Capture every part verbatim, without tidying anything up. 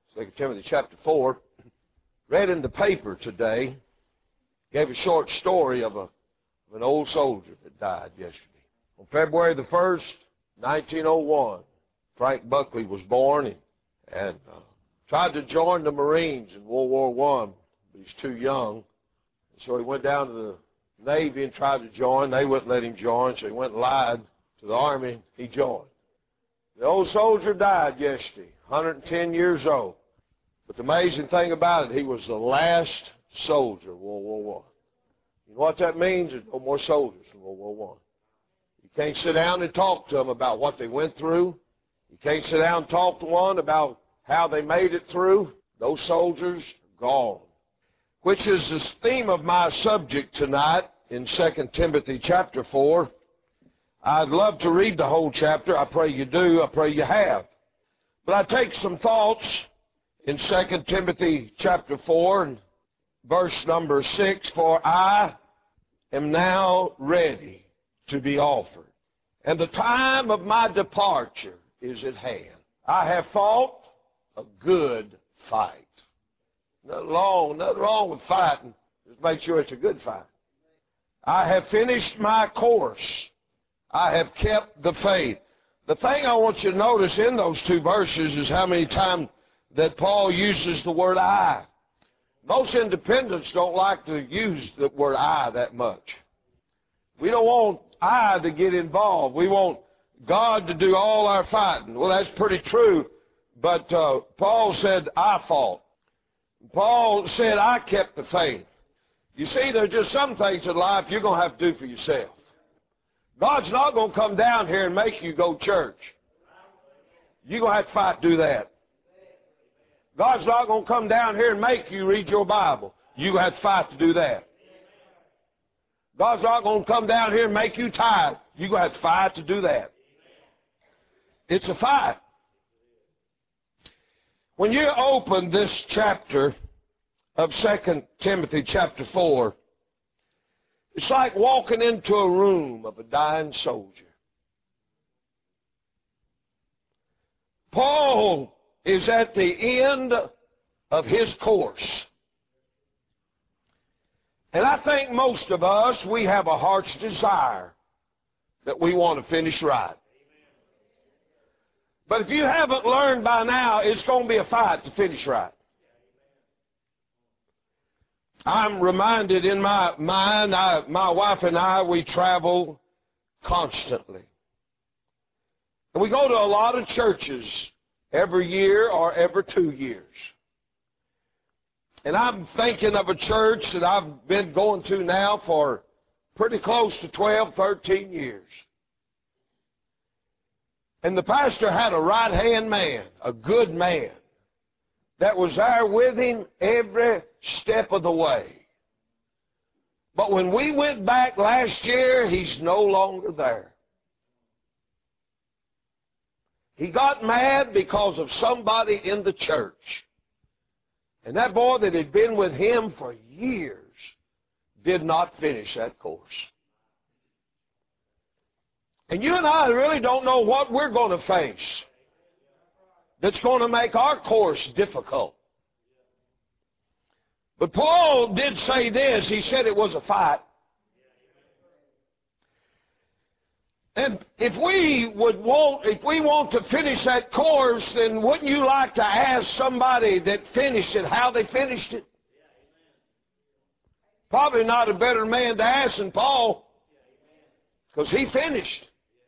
Second Timothy chapter four. Read in the paper today, gave a short story of, a, of an old soldier that died yesterday. On February the first, nineteen oh one, Frank Buckley was born and, and uh, tried to join the Marines in World War One, but he's too young. And so he went down to the Navy and tried to join. They wouldn't let him join, so he went and lied to the Army. He joined. The old soldier died yesterday, one hundred ten years old. But the amazing thing about it, he was the last soldier of World War One. You know what that means? There's no more soldiers in World War One. You can't sit down and talk to them about what they went through. You can't sit down and talk to one about how they made it through. Those soldiers are gone. Which is the theme of my subject tonight in Second Timothy chapter four. I'd love to read the whole chapter. I pray you do. I pray you have. But I take some thoughts in Second Timothy chapter four and verse number six. For I am now ready to be offered, and the time of my departure is at hand. I have fought a good fight. Nothing wrong, nothing wrong with fighting. Just make sure it's a good fight. I have finished my course. I have kept the faith. The thing I want you to notice in those two verses is how many times that Paul uses the word I. Most independents don't like to use the word I that much. We don't want I to get involved. We want God to do all our fighting. Well, that's pretty true, but uh, Paul said, I fought. Paul said, I kept the faith. You see, there's just some things in life you're going to have to do for yourself. God's not going to come down here and make you go to church. You're going to have to fight to do that. God's not going to come down here and make you read your Bible. You're going to have to fight to do that. God's not going to come down here and make you tithe. You're going to have to fight to do that. It's a fight. When you open this chapter of Second Timothy chapter four, it's like walking into a room of a dying soldier. Paul is at the end of his course. And I think most of us, we have a heart's desire that we want to finish right. But if you haven't learned by now, it's going to be a fight to finish right. I'm reminded in my mind, I, my wife and I, we travel constantly. And we go to a lot of churches every year or every two years. And I'm thinking of a church that I've been going to now for pretty close to twelve, thirteen years. And the pastor had a right-hand man, a good man, that was there with him every step of the way. But when we went back last year, he's no longer there. He got mad because of somebody in the church. And that boy that had been with him for years did not finish that course. And you and I really don't know what we're going to face that's going to make our course difficult. But Paul did say this. He said it was a fight. And if we would want, if we want to finish that course, then wouldn't you like to ask somebody that finished it how they finished it? Probably not a better man to ask than Paul, because he finished.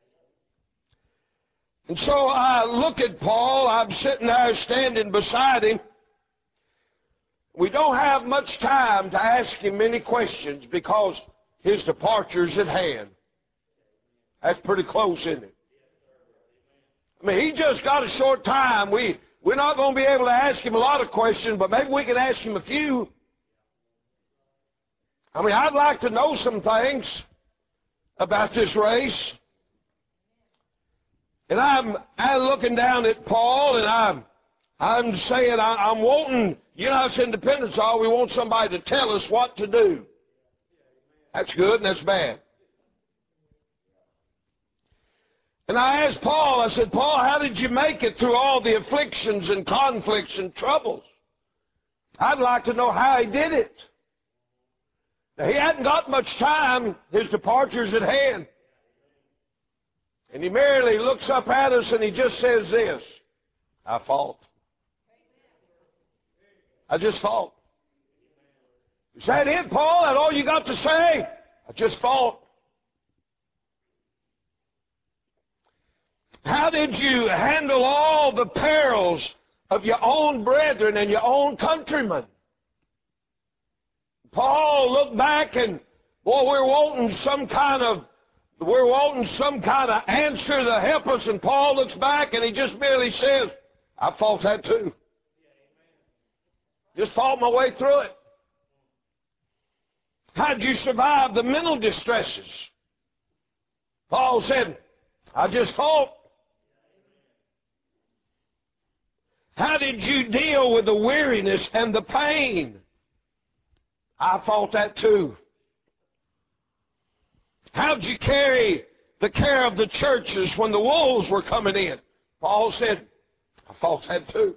And so I look at Paul. I'm sitting there standing beside him. We don't have much time to ask him many questions because his departure's at hand. That's pretty close, isn't it? I mean, he just got a short time. We, we're not going to be able to ask him a lot of questions, but maybe we can ask him a few. I mean, I'd like to know some things about this race. And I'm, I'm looking down at Paul, and I'm, I'm saying, I, I'm wanting, you know, it's independence all. We want somebody to tell us what to do. That's good and that's bad. And I asked Paul, I said, Paul, how did you make it through all the afflictions and conflicts and troubles? I'd like to know how he did it. Now, he hadn't got much time. His departure's at hand. And he merely looks up at us and he just says this, I fought. I just fought. Is that it, Paul? That all you got to say? I just fought. How did you handle all the perils of your own brethren and your own countrymen? Paul looked back and, boy, we're wanting some kind of, we're wanting some kind of answer to help us. And Paul looks back and he just merely says, I fought that too. Just fought my way through it. How'd you survive the mental distresses? Paul said, I just fought. How did you deal with the weariness and the pain? I fought that too. How'd you carry the care of the churches when the wolves were coming in? Paul said, I fought that too.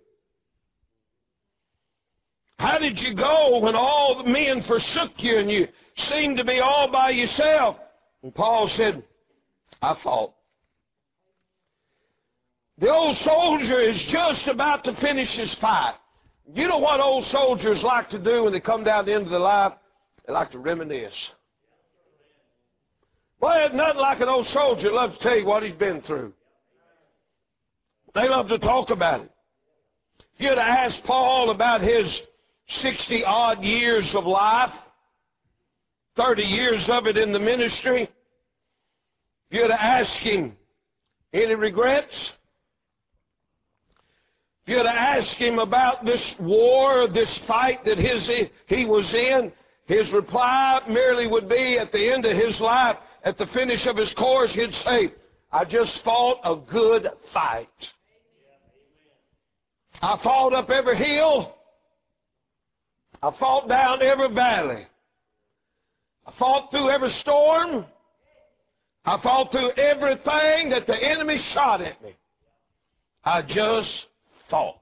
How did you go when all the men forsook you and you seemed to be all by yourself? And Paul said, I fought. The old soldier is just about to finish his fight. You know what old soldiers like to do when they come down to the end of their life? They like to reminisce. Well, there's nothing like an old soldier that loves to tell you what he's been through. They love to talk about it. If you'd have asked Paul about his sixty-odd years of life, thirty years of it in the ministry, if you'd have asked him any regrets, if you'd have asked him about this war, this fight that his, he was in, his reply merely would be at the end of his life, at the finish of his course, he'd say, I just fought a good fight. I fought up every hill. I fought down every valley. I fought through every storm. I fought through everything that the enemy shot at me. I just fought.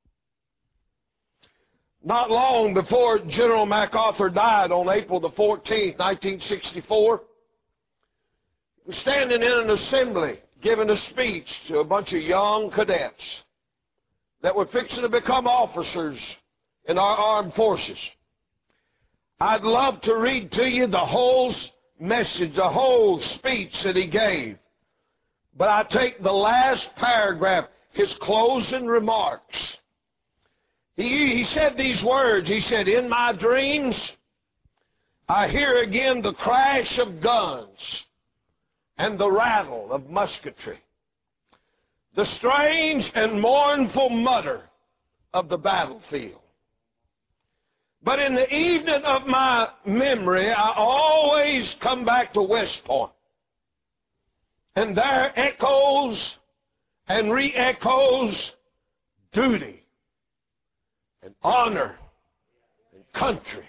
Not long before General MacArthur died on April the fourteenth, nineteen sixty-four, he was standing in an assembly giving a speech to a bunch of young cadets that were fixing to become officers in our armed forces. I'd love to read to you the whole message, the whole speech that he gave. But I take the last paragraph, his closing remarks. He, he said these words. He said, in my dreams, I hear again the crash of guns and the rattle of musketry, the strange and mournful mutter of the battlefield. But in the evening of my memory, I always come back to West Point. And there echoes and re-echoes duty and honor and country.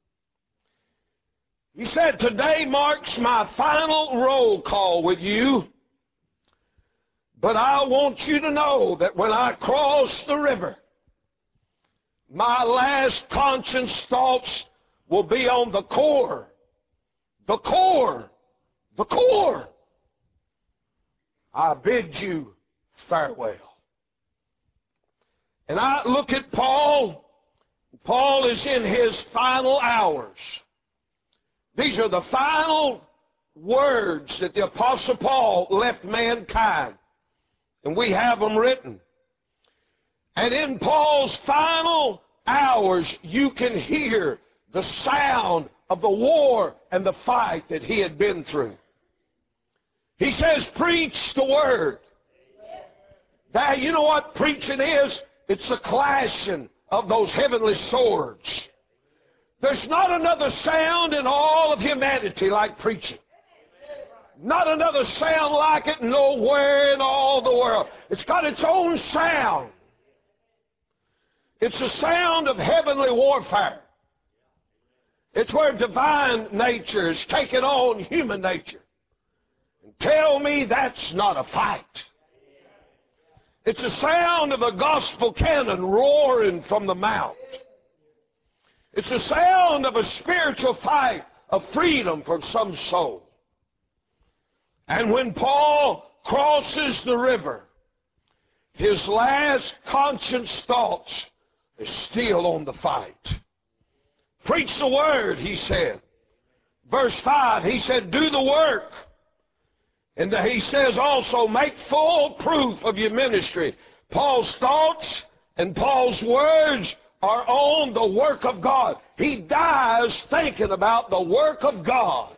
He said, today marks my final roll call with you. But I want you to know that when I cross the river, my last conscience thoughts will be on the core, the core, the core. I bid you farewell. And I look at Paul. Paul is in his final hours. These are the final words that the Apostle Paul left mankind. And we have them written. And in Paul's final hours, you can hear the sound of the war and the fight that he had been through. He says, preach the word. Now, you know what preaching is? It's the clashing of those heavenly swords. There's not another sound in all of humanity like preaching. Not another sound like it nowhere in all the world. It's got its own sound. It's the sound of heavenly warfare. It's where divine nature is taking on human nature. Tell me that's not a fight. It's the sound of a gospel cannon roaring from the mount. It's the sound of a spiritual fight of freedom for some soul. And when Paul crosses the river, his last conscience thoughts is still on the fight. Preach the word, he said. Verse five, he said, do the work. And he says also, make full proof of your ministry. Paul's thoughts and Paul's words are on the work of God. He dies thinking about the work of God.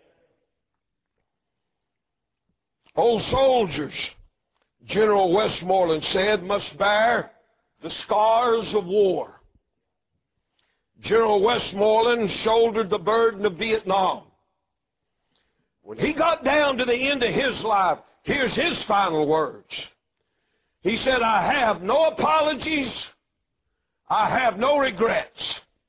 Old soldiers, General Westmoreland said, must bear the scars of war. General Westmoreland shouldered the burden of Vietnam. When he got down to the end of his life, here's his final words. He said, I have no apologies. I have no regrets.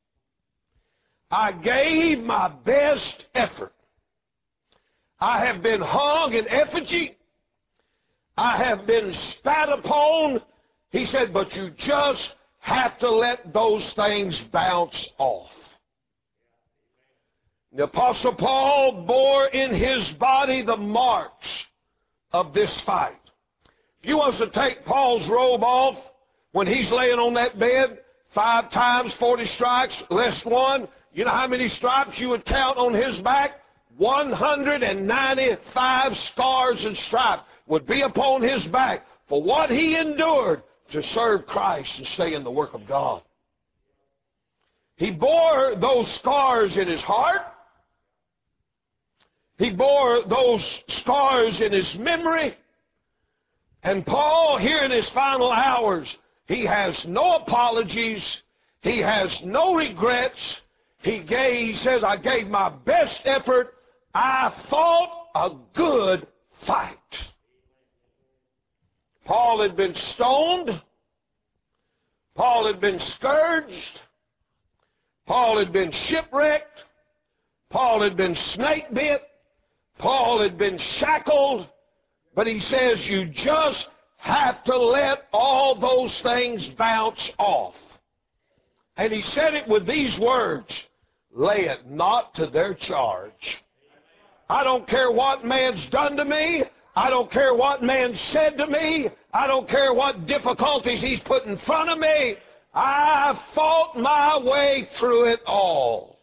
I gave my best effort. I have been hung in effigy. I have been spat upon. He said, but you just have to let those things bounce off. The Apostle Paul bore in his body the marks of this fight. If you was to take Paul's robe off when he's laying on that bed, five times forty stripes, less one, you know how many stripes you would count on his back? one hundred ninety-five scars and stripes would be upon his back for what he endured to serve Christ and stay in the work of God. He bore those scars in his heart. He bore those scars in his memory. And Paul, here in his final hours, he has no apologies. He has no regrets. He gave, he says, I gave my best effort. I fought a good fight. Paul had been stoned. Paul had been scourged. Paul had been shipwrecked. Paul had been snake bit. Paul had been shackled. But he says you just have to let all those things bounce off. And he said it with these words, lay it not to their charge. I don't care what man's done to me. I don't care what man said to me. I don't care what difficulties he's put in front of me. I fought my way through it all.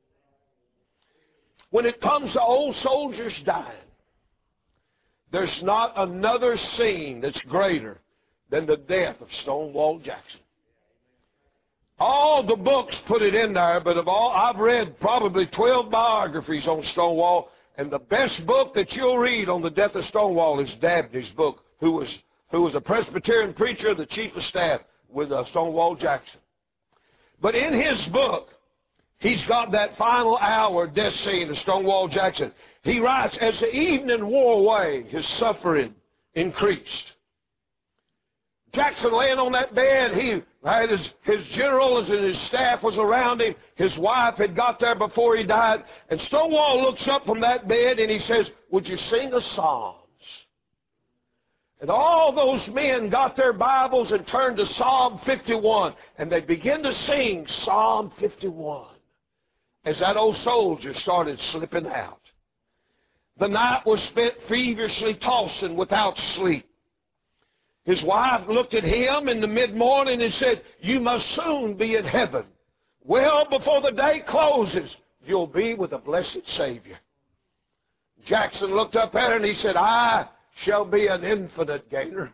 When it comes to old soldiers dying, there's not another scene that's greater than the death of Stonewall Jackson. All the books put it in there, but of all, I've read probably twelve biographies on Stonewall, and the best book that you'll read on the death of Stonewall is Dabney's book, who was, who was a Presbyterian preacher, the chief of staff with uh, Stonewall Jackson. But in his book, he's got that final hour death scene of Stonewall Jackson. He writes, as the evening wore away, his suffering increased. Jackson laying on that bed, he had his, his generals and his staff was around him. His wife had got there before he died. And Stonewall looks up from that bed and he says, would you sing a Psalms? And all those men got their Bibles and turned to Psalm fifty-one. And they began to sing Psalm fifty-one as that old soldier started slipping out. The night was spent feverishly tossing without sleep. His wife looked at him in the mid-morning and said, you must soon be in heaven. Well before the day closes, you'll be with the blessed Savior. Jackson looked up at her and he said, I shall be an infinite gainer.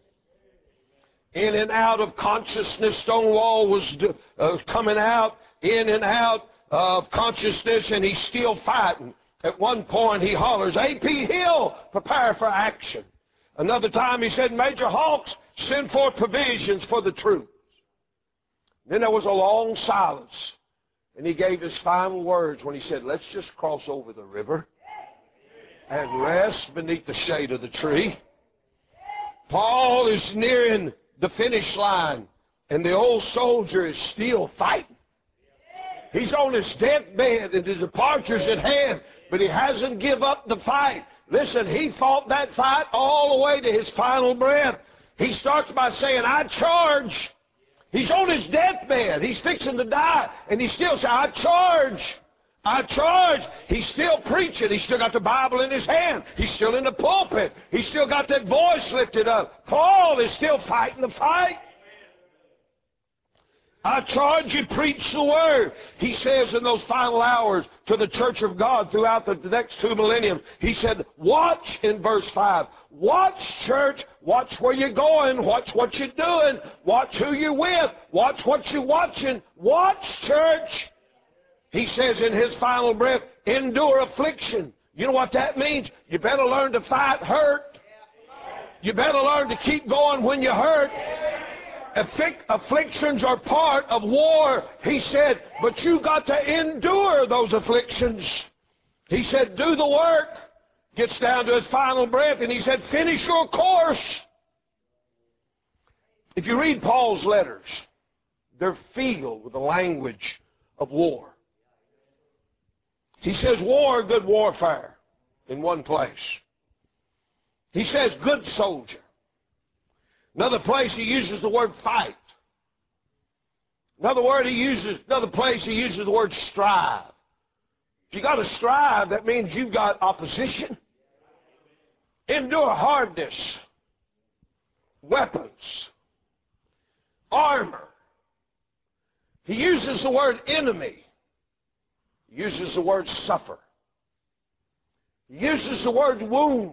In and out of consciousness, Stonewall was uh, coming out, in and out of consciousness, and he's still fighting. At one point he hollers, A P Hill, prepare for action. Another time he said, Major Hawks, send forth provisions for the troops. Then there was a long silence, and he gave his final words when he said, let's just cross over the river and rest beneath the shade of the tree. Paul is nearing the finish line, and the old soldier is still fighting. He's on his deathbed, and his departure's at hand, but he hasn't given up the fight. Listen, he fought that fight all the way to his final breath. He starts by saying, I charge. He's on his deathbed. He's fixing to die. And he still says, I charge. I charge. He's still preaching. He's still got the Bible in his hand. He's still in the pulpit. He's still got that voice lifted up. Paul is still fighting the fight. I charge you, preach the word. He says in those final hours to the church of God throughout the next two millenniums, he said, watch in verse five. Watch, church. Watch where you're going. Watch what you're doing. Watch who you're with. Watch what you're watching. Watch, church. He says in his final breath, endure affliction. You know what that means? You better learn to fight hurt. You better learn to keep going when you're hurt. Afflictions are part of war, he said, but you got to endure those afflictions. He said, do the work. Gets down to his final breath, and he said, finish your course. If you read Paul's letters, they're filled with the language of war. He says, war, good warfare, in one place. He says, good soldier. Another place he uses the word fight. Another word he uses, another place he uses the word strive. If you got to strive, that means you've got opposition. Endure hardness. Weapons. Armor. He uses the word enemy. He uses the word suffer. He uses the word wounds.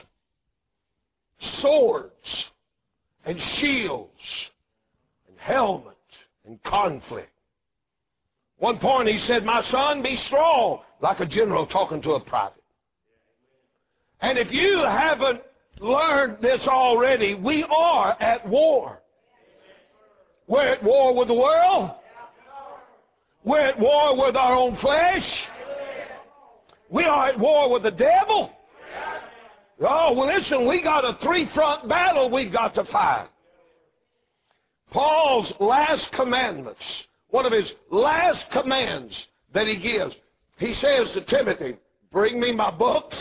Swords. And shields, and helmet, and conflict. One point he said, my son, be strong, like a general talking to a private. And if you haven't learned this already, we are at war. We're at war with the world. We're at war with our own flesh. We are at war with the devil. Oh, well, listen, we got a three-front battle we've got to fight. Paul's last commandments, one of his last commands that he gives, he says to Timothy, bring me my books.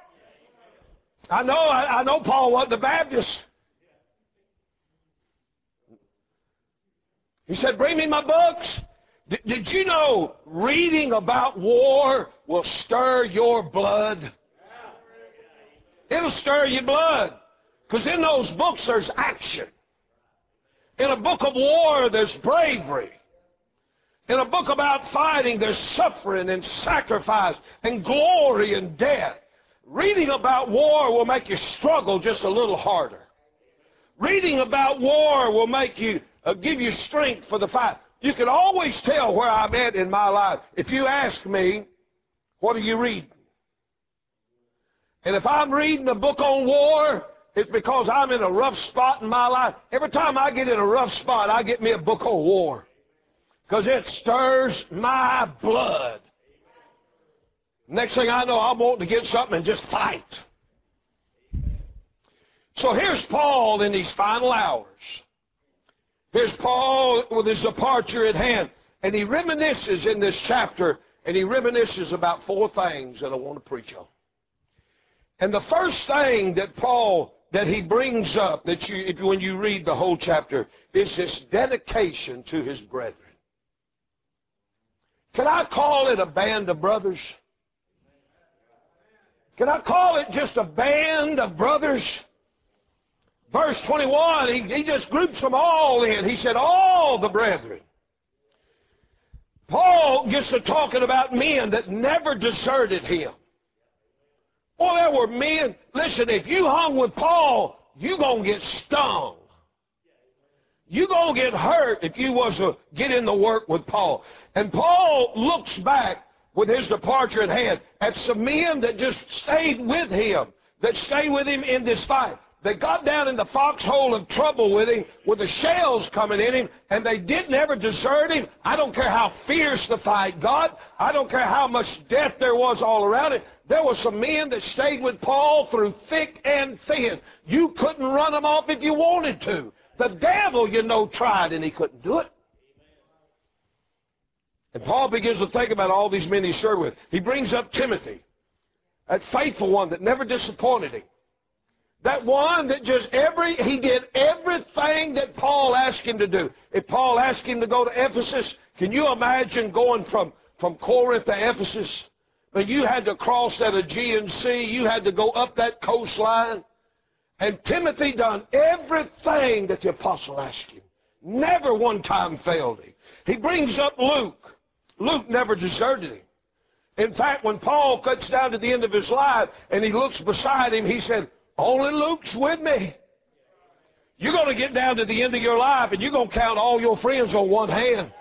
I know, I, I know Paul wasn't a Baptist. He said, bring me my books. D- did you know reading about war will stir your blood? It'll stir your blood. Because in those books there's action. In a book of war there's bravery. In a book about fighting there's suffering and sacrifice and glory and death. Reading about war will make you struggle just a little harder. Reading about war will make you, uh, give you strength for the fight. You can always tell where I'm at in my life. If you ask me, what are you reading? And if I'm reading a book on war, it's because I'm in a rough spot in my life. Every time I get in a rough spot, I get me a book on war. Because it stirs my blood. Next thing I know, I'm wanting to get something and just fight. So here's Paul in these final hours. Here's Paul with his departure at hand. And he reminisces in this chapter, and he reminisces about four things that I want to preach on. And the first thing that Paul, that he brings up, that you, if, when you read the whole chapter, is this dedication to his brethren. Can I call it a band of brothers? Can I call it just a band of brothers? Verse twenty-one, he, he just groups them all in. He said, all the brethren. Paul gets to talking about men that never deserted him. Well, there were men, listen, if you hung with Paul, you're going to get stung. You're going to get hurt if you was to get in the work with Paul. And Paul looks back with his departure at hand at some men that just stayed with him, that stayed with him in this fight. They got down in the foxhole of trouble with him, with the shells coming in him, and they didn't ever desert him. I don't care how fierce the fight got. I don't care how much death there was all around it. There were some men that stayed with Paul through thick and thin. You couldn't run them off if you wanted to. The devil, you know, tried, and he couldn't do it. And Paul begins to think about all these men he served with. He brings up Timothy. That faithful one that never disappointed him. That one that just every, he did everything that Paul asked him to do. If Paul asked him to go to Ephesus, can you imagine going from, from Corinth to Ephesus? But you had to cross that Aegean Sea. You had to go up that coastline. And Timothy done everything that the apostle asked him. Never one time failed him. He brings up Luke. Luke never deserted him. In fact, when Paul cuts down to the end of his life and he looks beside him, he said, only Luke's with me. You're going to get down to the end of your life and you're going to count all your friends on one hand.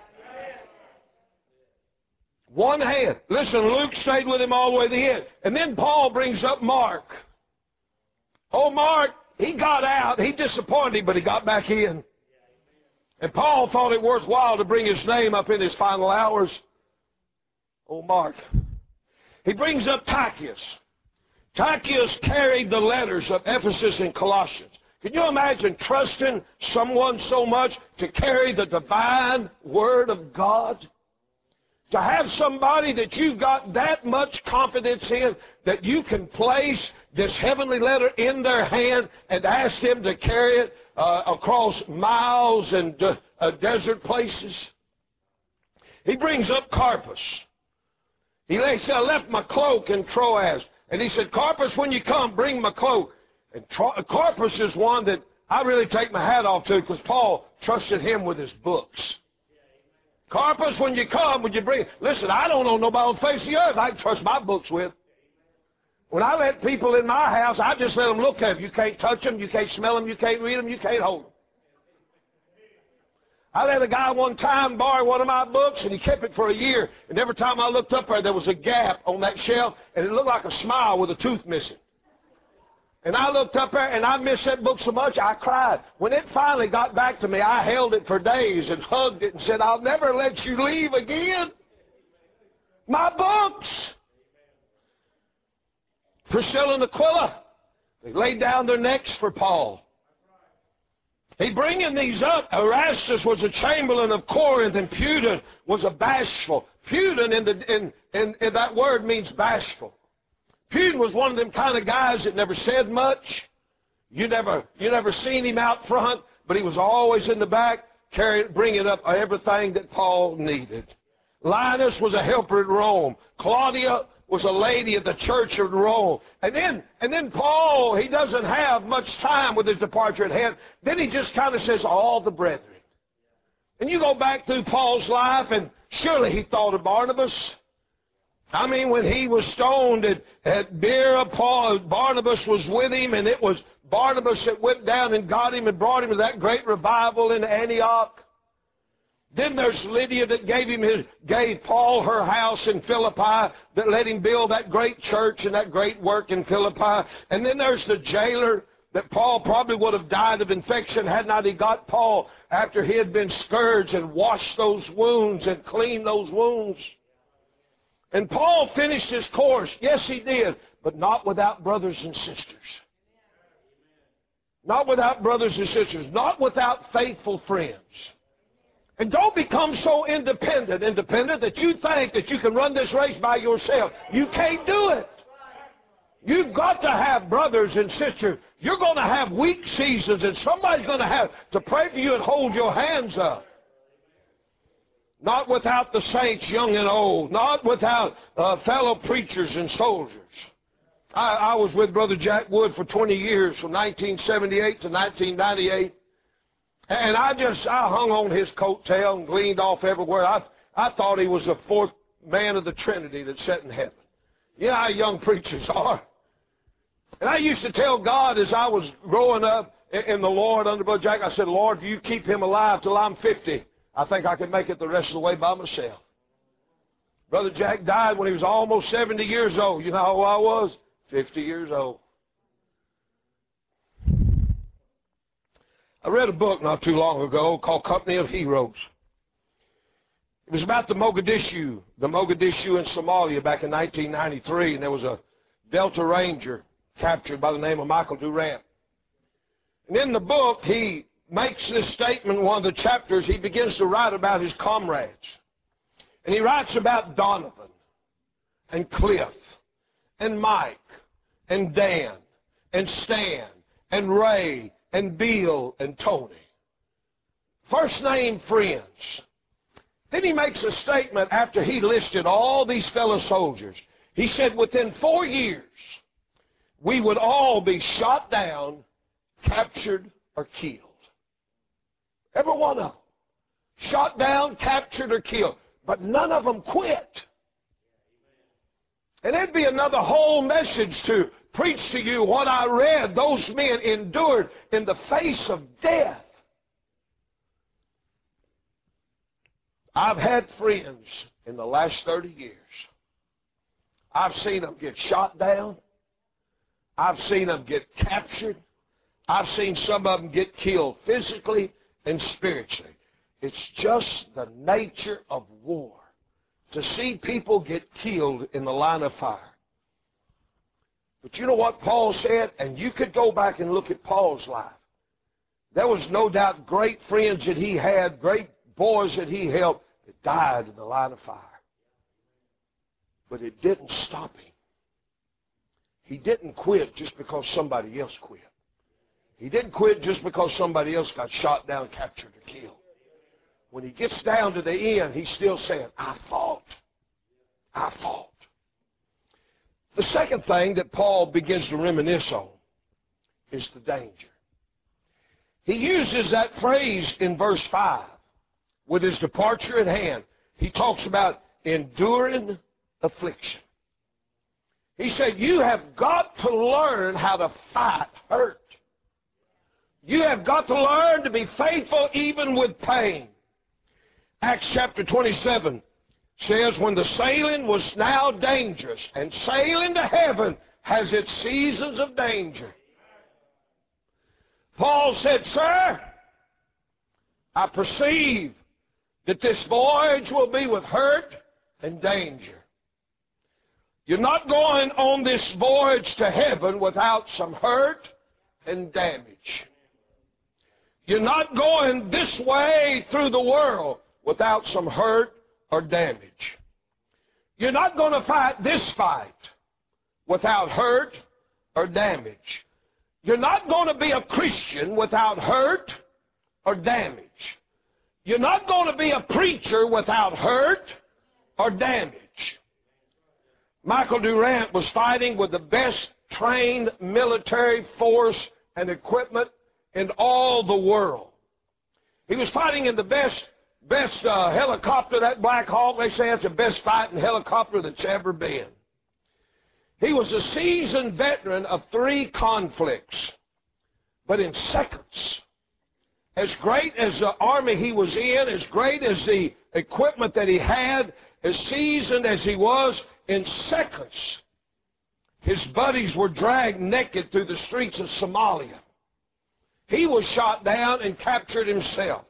One hand. Listen, Luke stayed with him all the way to the end. And then Paul brings up Mark. Oh, Mark, he got out. He disappointed him, but he got back in. And Paul thought it worthwhile to bring his name up in his final hours. Oh, Mark. He brings up Tychicus. Tychicus carried the letters of Ephesus and Colossians. Can you imagine trusting someone so much to carry the divine Word of God? To have somebody that you've got that much confidence in that you can place this heavenly letter in their hand and ask them to carry it uh, across miles and uh, uh, desert places. He brings up Carpus. He said, I left my cloak in Troas. And he said, Carpus, when you come, bring my cloak. And Carpus is one that I really take my hat off to because Paul trusted him with his books. Carpus, when you come, would you bring... Listen, I don't know nobody on the face of the earth I can trust my books with. When I let people in my house, I just let them look at them. You can't touch them, you can't smell them, you can't read them, you can't hold them. I let a guy one time borrow one of my books, and he kept it for a year. And every time I looked up there, there was a gap on that shelf, and it looked like a smile with a tooth missing. And I looked up there, and I missed that book so much, I cried. When it finally got back to me, I held it for days and hugged it and said, I'll never let you leave again. My books. Priscilla and Aquila, they laid down their necks for Paul. He bringing these up. Erastus was a chamberlain of Corinth, and Pudens was a bashful. Pudens in, the, in, in, in that word means bashful. Pudens was one of them kind of guys that never said much. You never, you never seen him out front, but he was always in the back, carrying, bringing up everything that Paul needed. Linus was a helper at Rome. Claudia was a lady at the church of Rome. And then, and then Paul, he doesn't have much time with his departure at hand. Then he just kind of says, all the brethren. And you go back through Paul's life, and surely he thought of Barnabas. I mean, when he was stoned at, at Berea, Paul, Barnabas was with him, and it was Barnabas that went down and got him and brought him to that great revival in Antioch. Then there's Lydia that gave him his, gave Paul her house in Philippi, that let him build that great church and that great work in Philippi. And then there's the jailer that Paul probably would have died of infection had not he got Paul after he had been scourged and washed those wounds and cleaned those wounds. And Paul finished his course. Yes, he did, but not without brothers and sisters. Not without brothers and sisters. Not without faithful friends. And don't become so independent, independent that you think that you can run this race by yourself. You can't do it. You've got to have brothers and sisters. You're going to have weak seasons, and somebody's going to have to pray for you and hold your hands up. Not without the saints, young and old. Not without uh, fellow preachers and soldiers. I, I was with Brother Jack Wood for twenty years, from nineteen seventy-eight to nineteen ninety-eight. And I just, I hung on his coattail and gleaned off everywhere. I, I thought he was the fourth man of the Trinity that sat in heaven. You know how young preachers are. And I used to tell God as I was growing up in the Lord under Brother Jack, I said, Lord, if you keep him alive till I'm fifty, I think I can make it the rest of the way by myself. Brother Jack died when he was almost seventy years old. You know how old I was? fifty years old. I read a book not too long ago called Company of Heroes. It was about the Mogadishu, the Mogadishu in Somalia back in nineteen ninety-three, and there was a Delta Ranger captured by the name of Michael Durant. And in the book, he makes this statement in one of the chapters. He begins to write about his comrades. And he writes about Donovan and Cliff and Mike and Dan and Stan and Ray and Bill and Tony. First name friends. Then he makes a statement after he listed all these fellow soldiers. He said within four years, we would all be shot down, captured, or killed. Every one of them. Shot down, captured, or killed. But none of them quit. And it'd be another whole message to preach to you what I read. Those men endured in the face of death. I've had friends in the last thirty years. I've seen them get shot down. I've seen them get captured. I've seen some of them get killed physically and spiritually. It's just the nature of war to see people get killed in the line of fire. But you know what Paul said? And you could go back and look at Paul's life. There was no doubt great friends that he had, great boys that he helped, that died in the line of fire. But it didn't stop him. He didn't quit just because somebody else quit. He didn't quit just because somebody else got shot down, captured, or killed. When he gets down to the end, he's still saying, I fought. I fought. The second thing that Paul begins to reminisce on is the danger. He uses that phrase in verse five. With his departure at hand, he talks about enduring affliction. He said, you have got to learn how to fight hurt. You have got to learn to be faithful even with pain. Acts chapter twenty-seven says, when the sailing was now dangerous, and sailing to heaven has its seasons of danger. Paul said, sir, I perceive that this voyage will be with hurt and danger. You're not going on this voyage to heaven without some hurt and damage. You're not going this way through the world without some hurt or damage. You're not going to fight this fight without hurt or damage. You're not going to be a Christian without hurt or damage. You're not going to be a preacher without hurt or damage. Michael Durant was fighting with the best trained military force and equipment in all the world. He was fighting in the best best uh, helicopter, that Black Hawk. They say it's the best fighting helicopter that's ever been. He was a seasoned veteran of three conflicts. But in seconds, as great as the army he was in, as great as the equipment that he had, as seasoned as he was, in seconds, his buddies were dragged naked through the streets of Somalia. He was shot down and captured himself.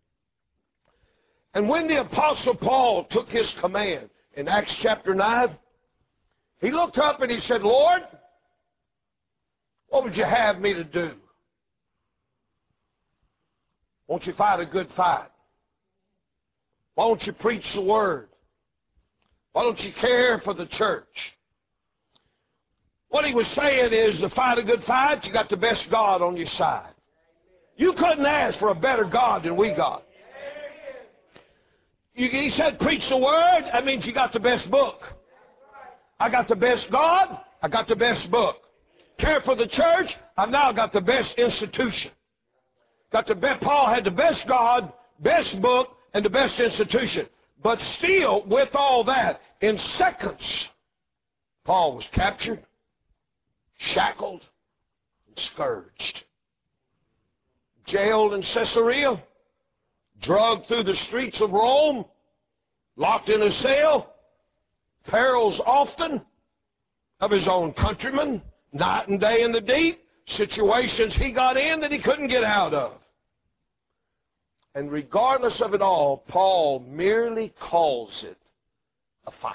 And when the Apostle Paul took his command in Acts chapter nine, he looked up and he said, Lord, what would you have me to do? Won't you fight a good fight? Why don't you preach the word? Why don't you care for the church? What he was saying is, to fight a good fight, you got the best God on your side. You couldn't ask for a better God than we got. You, he said, preach the word, that means you got the best book. I got the best God, I got the best book. Care for the church, I've now got the best institution. Got the best, Paul had the best God, best book, and the best institution. But still, with all that, in seconds, Paul was captured, shackled, and scourged. Jailed in Caesarea, drugged through the streets of Rome, locked in a cell, perils often of his own countrymen, night and day in the deep, situations he got in that he couldn't get out of. And regardless of it all, Paul merely calls it a fight.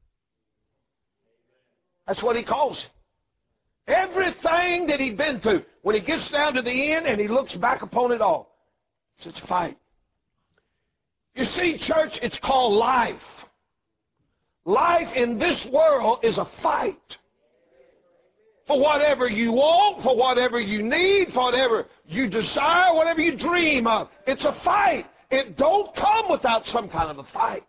That's what he calls it. Everything that he'd been through, when he gets down to the end and he looks back upon it all, it's a fight. You see, church, it's called life. Life in this world is a fight. for whatever you want, for whatever you need, for whatever you desire, whatever you dream of. It's a fight. It don't come without some kind of a fight.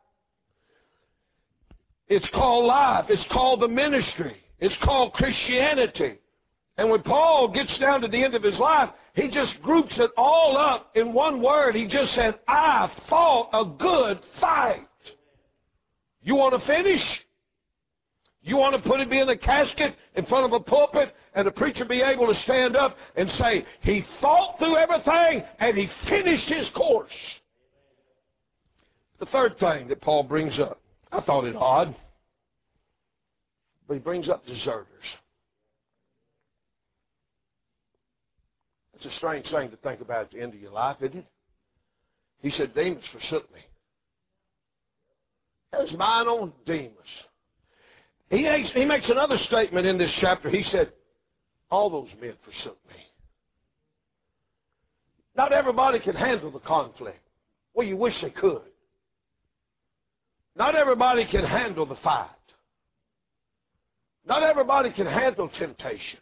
It's called life. It's called the ministry. It's called Christianity. And when Paul gets down to the end of his life, he just groups it all up in one word. He just said, I fought a good fight. You want to finish? You want to put it in a casket in front of a pulpit and the preacher be able to stand up and say, he fought through everything and he finished his course. The third thing that Paul brings up, I thought it odd, but he brings up deserters. It's a strange thing to think about at the end of your life, isn't it? He said, Demas forsook me. That was mine own Demas. He makes, he makes another statement in this chapter. He said, all those men forsook me. Not everybody can handle the conflict. Well, you wish they could. Not everybody can handle the fight. Not everybody can handle temptation.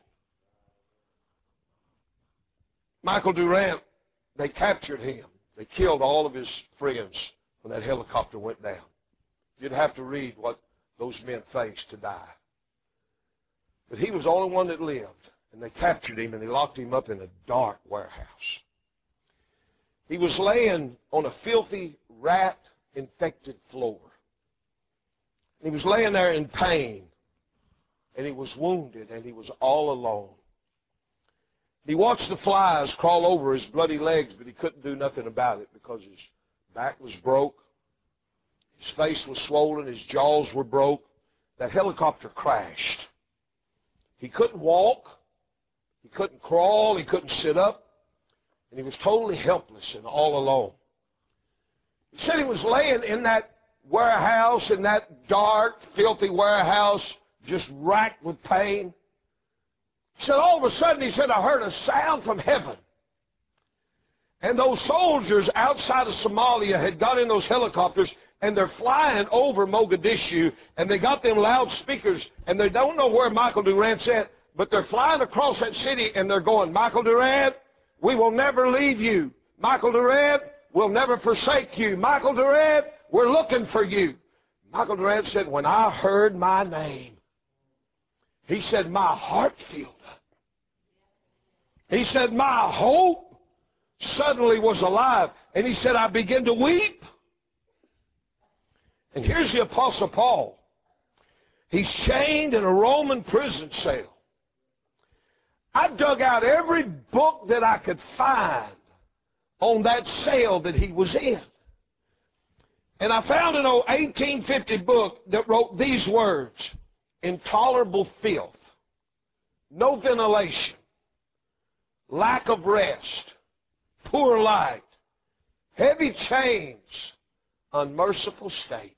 Michael Durant, they captured him. They killed all of his friends when that helicopter went down. You'd have to read what those men faced to die. But he was the only one that lived. And they captured him and they locked him up in a dark warehouse. He was laying on a filthy, rat-infected floor. He was laying there in pain. And he was wounded and he was all alone. He watched the flies crawl over his bloody legs, but he couldn't do nothing about it because his back was broke. His face was swollen. His jaws were broke. That helicopter crashed. He couldn't walk. He couldn't crawl. He couldn't sit up. And he was totally helpless and all alone. He said he was laying in that warehouse, in that dark, filthy warehouse, just racked with pain. He said all of a sudden, he said, I heard a sound from heaven. And those soldiers outside of Somalia had got in those helicopters, and they're flying over Mogadishu, and they got them loudspeakers, and they don't know where Michael Durant's at, but they're flying across that city, and they're going, Michael Durant, we will never leave you. Michael Durant, we'll never forsake you. Michael Durant, we're looking for you. Michael Durant said, when I heard my name, he said, my heart filled up. He said, my hope suddenly was alive. And he said, I began to weep. And here's the Apostle Paul. He's chained in a Roman prison cell. I dug out every book that I could find on that cell that he was in. And I found an old eighteen fifty book that wrote these words: intolerable filth, no ventilation, lack of rest, poor light, heavy chains, unmerciful state.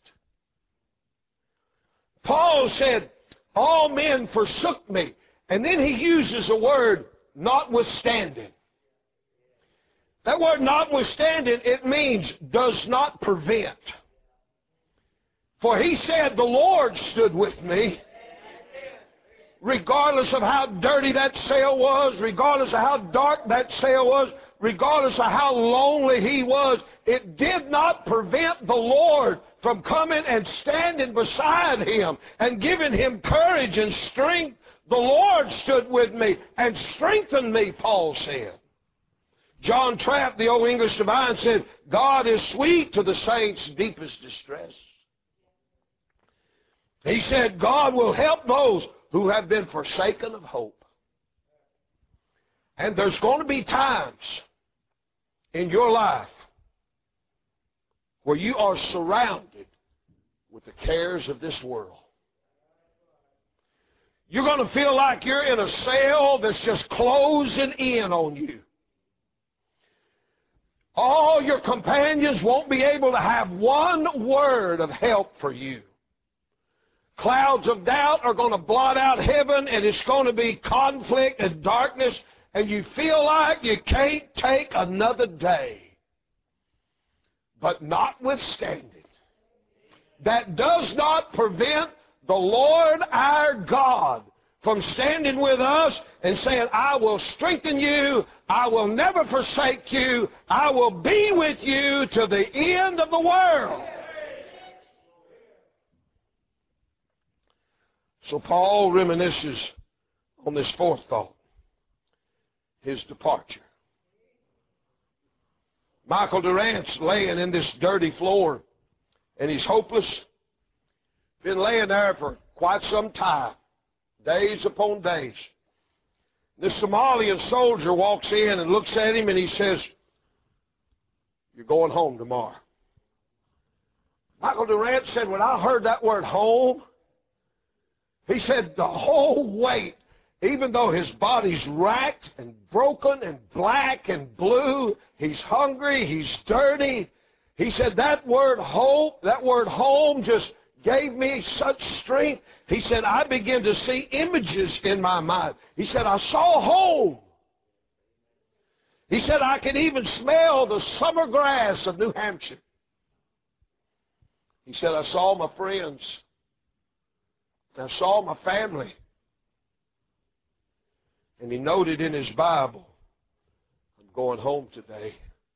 Paul said, all men forsook me. And then he uses the word notwithstanding. That word notwithstanding, it means does not prevent. For he said, the Lord stood with me. Regardless of how dirty that cell was, regardless of how dark that cell was, regardless of how lonely he was, it did not prevent the Lord from coming and standing beside him and giving him courage and strength. The Lord stood with me and strengthened me, Paul said. John Trapp, the old English divine, said, God is sweet to the saints' deepest distress. He said, God will help those who have been forsaken of hope. And there's going to be times in your life where you are surrounded with the cares of this world. You're going to feel like you're in a cell that's just closing in on you. All your companions won't be able to have one word of help for you. Clouds of doubt are going to blot out heaven, and it's going to be conflict and darkness, and you feel like you can't take another day. But notwithstanding, that does not prevent the Lord our God from standing with us and saying, I will strengthen you, I will never forsake you, I will be with you to the end of the world. So Paul reminisces on this fourth thought, his departure. Michael Durant's laying in this dirty floor, and he's hopeless. Been laying there for quite some time, days upon days. This Somalian soldier walks in and looks at him, and he says, you're going home tomorrow. Michael Durant said, when I heard that word home, he said the whole weight, even though his body's racked and broken and black and blue, he's hungry, he's dirty. He said that word hope, that word home just gave me such strength. He said, I began to see images in my mind. He said, I saw home. He said, I could even smell the summer grass of New Hampshire. He said, I saw my friends. I saw my family. And he noted in his Bible, I'm going home today.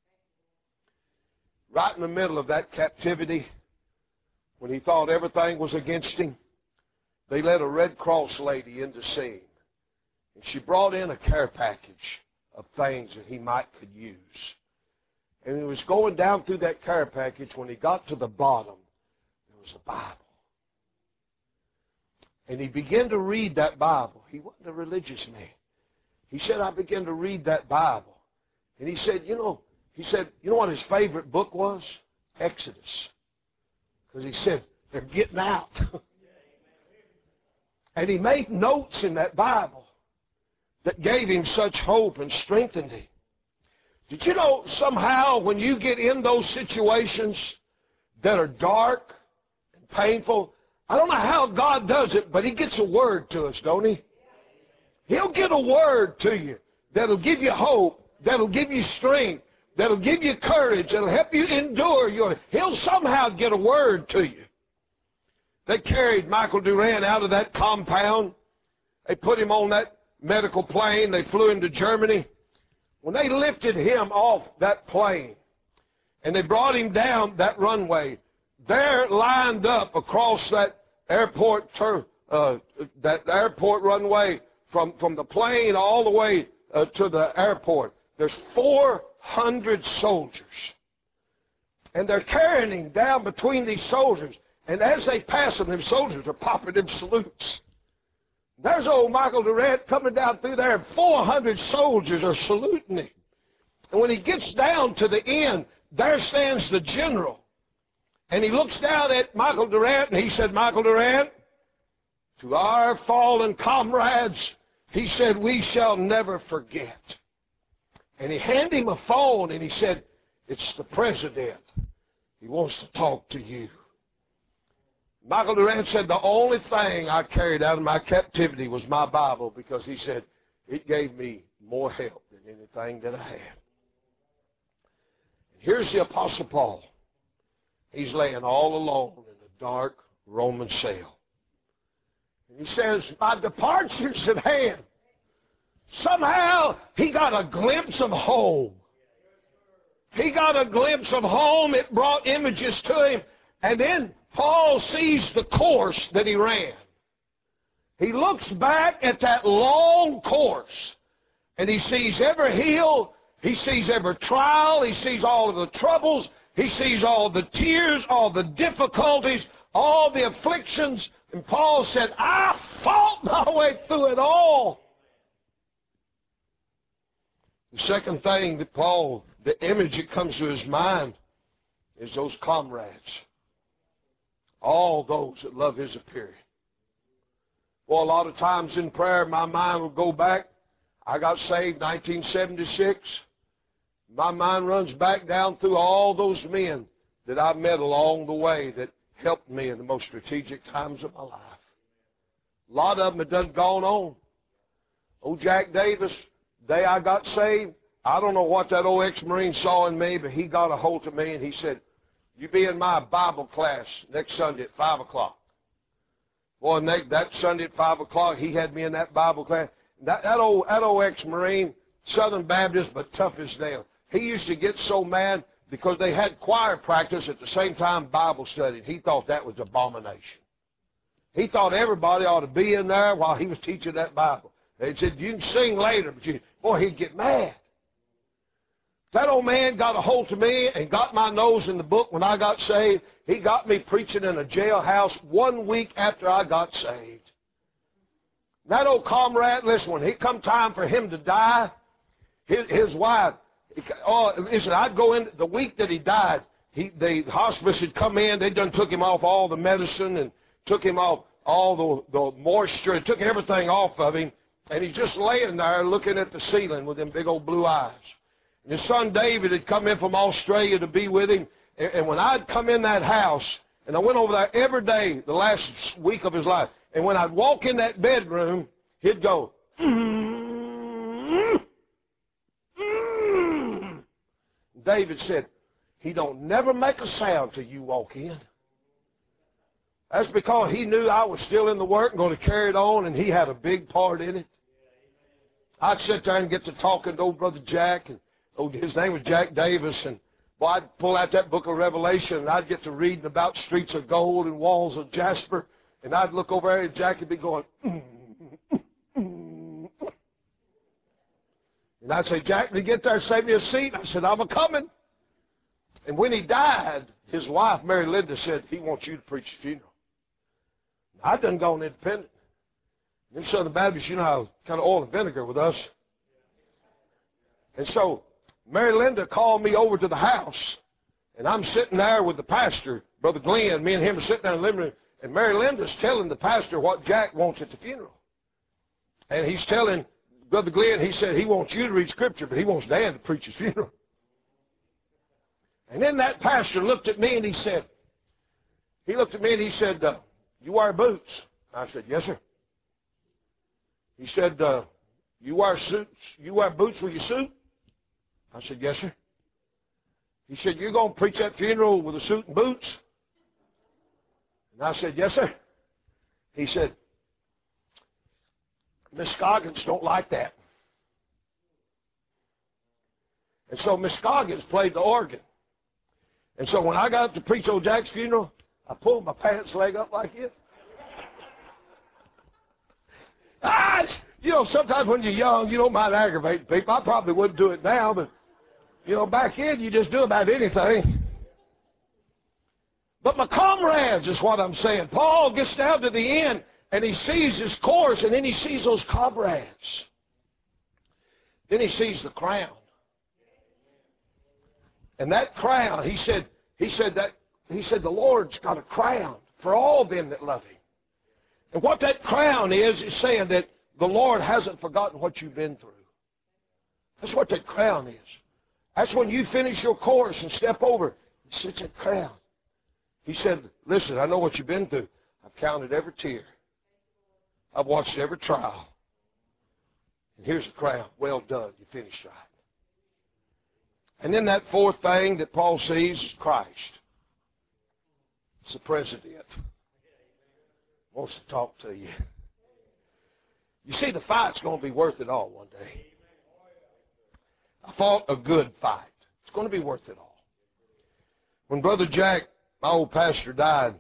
Right in the middle of that captivity, when he thought everything was against him, they let a Red Cross lady in to see him. And she brought in a care package of things that he might could use. And he was going down through that care package. When he got to the bottom, there was a Bible. And he began to read that Bible. He wasn't a religious man. He said, I began to read that Bible. And he said, you know, he said, you know what his favorite book was? Exodus. Because he said, they're getting out. And he made notes in that Bible that gave him such hope and strengthened him. Did you know somehow when you get in those situations that are dark and painful, I don't know how God does it, but he gets a word to us, don't he? He'll get a word to you that'll give you hope, that'll give you strength, that'll give you courage, that'll help you endure your... He'll somehow get a word to you. They carried Michael Durant out of that compound. They put him on that medical plane. They flew him to Germany. When they lifted him off that plane and they brought him down that runway, there lined up across that airport tur- uh, that airport runway from, from the plane all the way uh, to the airport, there's four hundred soldiers. And they're carrying him down between these soldiers. And as they pass him, them soldiers are popping them salutes. There's old Michael Durant coming down through there, and four hundred soldiers are saluting him. And when he gets down to the end, there stands the general. And he looks down at Michael Durant, and he said, Michael Durant, to our fallen comrades, he said, we shall never forget. And he handed him a phone, and he said, it's the president. He wants to talk to you. Michael Durant said, the only thing I carried out of my captivity was my Bible, because he said, it gave me more help than anything that I had. And here's the Apostle Paul. He's laying all alone in a dark Roman cell. And he says, my departure's at hand. Somehow he got a glimpse of home. He got a glimpse of home. It brought images to him. And then Paul sees the course that he ran. He looks back at that long course, and he sees every hill, he sees every trial, he sees all of the troubles, he sees all the tears, all the difficulties, all the afflictions. And Paul said, I fought my way through it all. The second thing that Paul, the image that comes to his mind is those comrades. All those that love his appearing. Well, a lot of times in prayer, my mind will go back. I got saved nineteen seventy-six. My mind runs back down through all those men that I met along the way that helped me in the most strategic times of my life. A lot of them have done gone on. Old Jack Davis, the day I got saved, I don't know what that old ex-Marine saw in me, but he got a hold of me and he said, you be in my Bible class next Sunday at five o'clock. Boy, and they, that Sunday at five o'clock, he had me in that Bible class. That, that old, that old ex-Marine, Southern Baptist, but tough as nails. He used to get so mad because they had choir practice at the same time Bible study. He thought that was abomination. He thought everybody ought to be in there while he was teaching that Bible. They said, you can sing later, but you, boy, he'd get mad. That old man got a hold of me and got my nose in the book when I got saved. He got me preaching in a jailhouse one week after I got saved. That old comrade, listen, when it come time for him to die, his, his wife, oh, listen, I'd go in, the week that he died, he, the hospice had come in, they done took him off all the medicine and took him off all the, the moisture, it took everything off of him, and he's just laying there looking at the ceiling with them big old blue eyes. And his son David had come in from Australia to be with him, and, and when I'd come in that house, and I went over there every day the last week of his life, and when I'd walk in that bedroom, he'd go, mm, mm. David said, he don't never make a sound till you walk in. That's because he knew I was still in the work and going to carry it on, and he had a big part in it. I'd sit there and get to talking to old Brother Jack, and oh, his name was Jack Davis, and boy, I'd pull out that book of Revelation, and I'd get to reading about streets of gold and walls of jasper, and I'd look over there, and Jack would be going, mm, mm, mm. And I'd say, Jack, did you get there, save me a seat? I said, I'm a-coming. And when he died, his wife, Mary Linda, said, he wants you to preach his funeral. I done gone independent. In Southern Baptist, you know how kind of oil and vinegar with us. And so Mary Linda called me over to the house, and I'm sitting there with the pastor, Brother Glenn. Me and him are sitting there in the living room, and Mary Linda's telling the pastor what Jack wants at the funeral. And he's telling Brother Glenn, he said he wants you to read Scripture, but he wants Dan to preach his funeral. And then that pastor looked at me and he said, he looked at me and he said, uh, you wear boots? I said, yes, sir. He said, uh, you wear suits? You wear boots with your suit? I said, yes, sir. He said, you're going to preach that funeral with a suit and boots? And I said, yes, sir. He said, Miss Scoggins don't like that. And so Miss Scoggins played the organ. And so when I got up to preach old Jack's funeral, I pulled my pants leg up like this. Ah, you know, sometimes when you're young, you don't mind aggravating people. I probably wouldn't do it now, but, you know, back then you just do about anything. But my comrades is what I'm saying. Paul gets down to the end, and he sees his course, and then he sees those comrades. Then he sees the crown. And that crown, he said, he said that, he said the Lord's got a crown for all them that love him. And what that crown is, is saying that the Lord hasn't forgotten what you've been through. That's what that crown is. That's when you finish your course and step over, it sits that crown. He said, listen, I know what you've been through. I've counted every tear. I've watched every trial. And here's the crown. Well done. You finished right. And then that fourth thing that Paul sees is Christ. It's the president. Wants to talk to you. You see, the fight's going to be worth it all one day. I fought a good fight. It's going to be worth it all. When Brother Jack, my old pastor, died,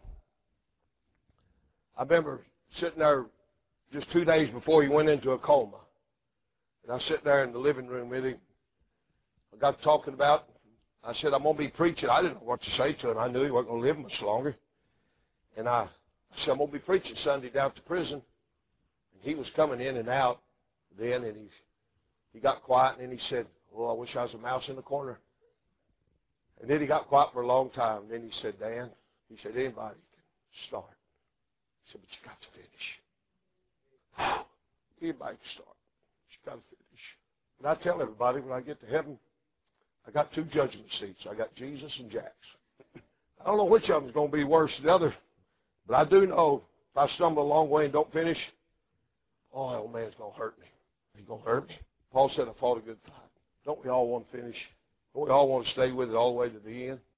I remember sitting there just two days before he went into a coma. And I was sitting there in the living room with him. I got talking about, I said, I'm going to be preaching. I didn't know what to say to him. I knew he wasn't going to live much longer. And I, I said, I'm going to be preaching Sunday down at the prison. And he was coming in and out then, and he, he got quiet, and then he said, oh, I wish I was a mouse in the corner. And then he got quiet for a long time. And then he said, Dan, he said, anybody can start. He said, but you got to finish. Anybody can start. But you got to finish. And I tell everybody when I get to heaven, I got two judgment seats. I got Jesus and Jack's. I don't know which of them is going to be worse than the other, but I do know if I stumble a long way and don't finish, oh, that old man's going to hurt me. He's going to hurt me. Paul said I fought a good fight. Don't we all want to finish? Don't we all want to stay with it all the way to the end?